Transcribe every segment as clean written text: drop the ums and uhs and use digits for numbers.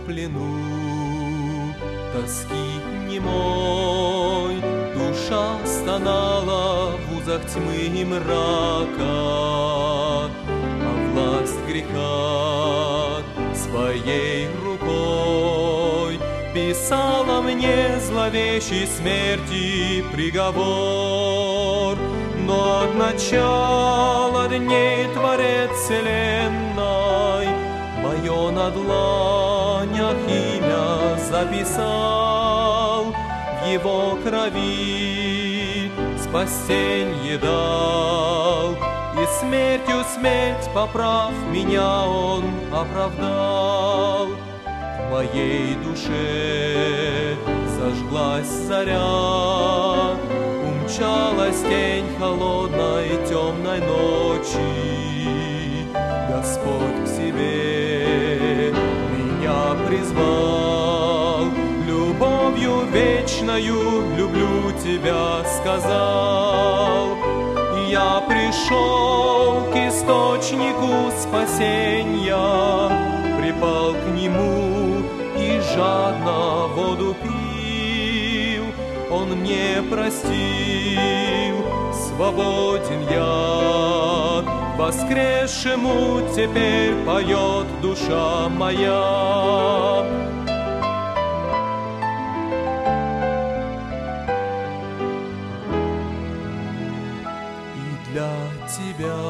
плену тоски немой, душа стонала в узах тьмы и мрака, а власть греха своей рукой писала мне зловещей смерти приговор. Но от начала дней Творец вселенной мое на дланях имя записал, в его крови спасенье дал, и смертью смерть, поправ меня, он оправдал. В моей душе зажглась заря, умчалась тень холодной темной ночи. Господь к себе меня призвал, любовью вечною люблю тебя сказал. И я пришел к источнику спасения, припал к нему и жадно воду пил. Он мне простил, свободен я, воскресшему теперь поет душа моя. И для тебя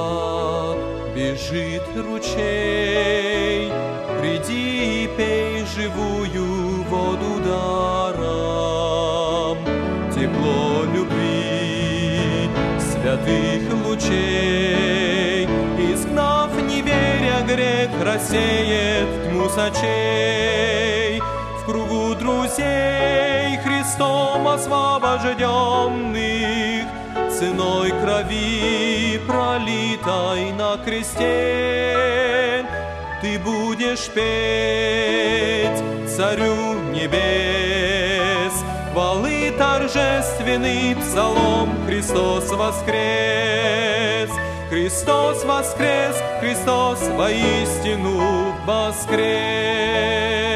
бежит ручей, приди и пей живую воду даром. Тепло любви, святых лучей, изгнав неверия грех, рассеет тьму сочей. В кругу друзей Христом освобожденных, ценой крови, пролитой на кресте, ты будешь петь Царю небес хвалы торжественный псалом. Христос воскрес! Христос воскрес! Христос воистину воскрес!